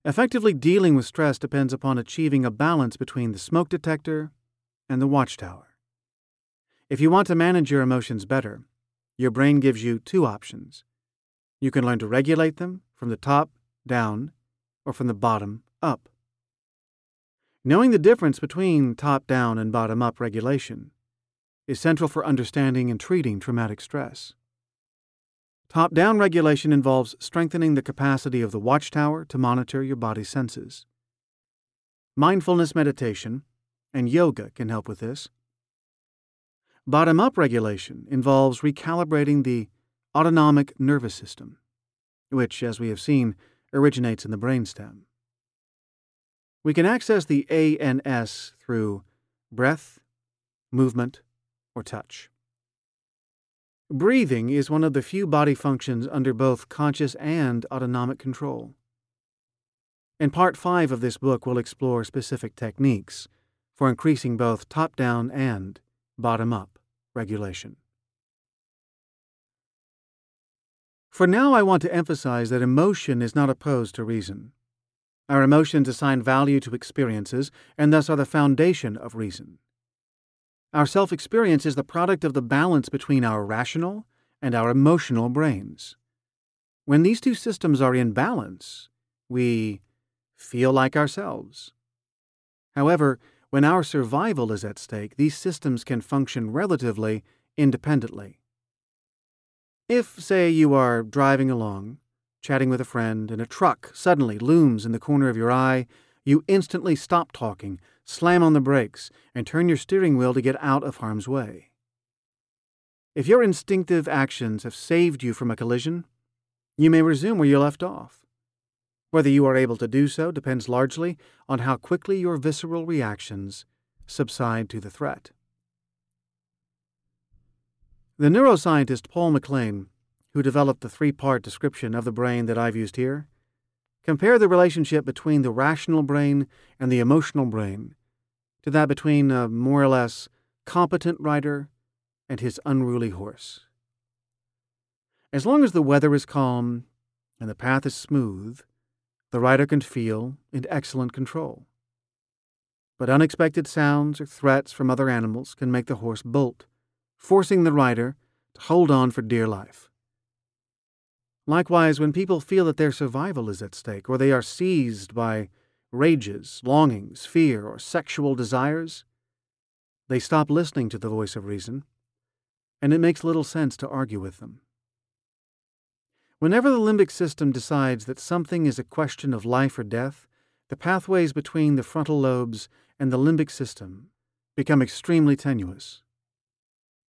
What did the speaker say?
Effectively dealing with stress depends upon achieving a balance between the smoke detector and the watchtower. If you want to manage your emotions better, your brain gives you two options. You can learn to regulate them from the top down or from the bottom up. Knowing the difference between top-down and bottom-up regulation is central for understanding and treating traumatic stress. Top-down regulation involves strengthening the capacity of the watchtower to monitor your body's senses. Mindfulness meditation and yoga can help with this. Bottom-up regulation involves recalibrating the autonomic nervous system, which, as we have seen, originates in the brainstem. We can access the ANS through breath, movement, or touch. Breathing is one of the few body functions under both conscious and autonomic control. In Part 5 of this book, we'll explore specific techniques for increasing both top-down and bottom-up regulation. For now, I want to emphasize that emotion is not opposed to reason. Our emotions assign value to experiences and thus are the foundation of reason. Our self-experience is the product of the balance between our rational and our emotional brains. When these two systems are in balance, we feel like ourselves. However, when our survival is at stake, these systems can function relatively independently. If, say, you are driving along, chatting with a friend, and a truck suddenly looms in the corner of your eye, you instantly stop talking, slam on the brakes, and turn your steering wheel to get out of harm's way. If your instinctive actions have saved you from a collision, you may resume where you left off. Whether you are able to do so depends largely on how quickly your visceral reactions subside to the threat. The neuroscientist Paul MacLean, who developed the three-part description of the brain that I've used here, compared the relationship between the rational brain and the emotional brain to that between a more or less competent rider and his unruly horse. As long as the weather is calm and the path is smooth, the rider can feel in excellent control. But unexpected sounds or threats from other animals can make the horse bolt, forcing the rider to hold on for dear life. Likewise, when people feel that their survival is at stake, or they are seized by rages, longings, fear, or sexual desires, they stop listening to the voice of reason, and it makes little sense to argue with them. Whenever the limbic system decides that something is a question of life or death, the pathways between the frontal lobes and the limbic system become extremely tenuous.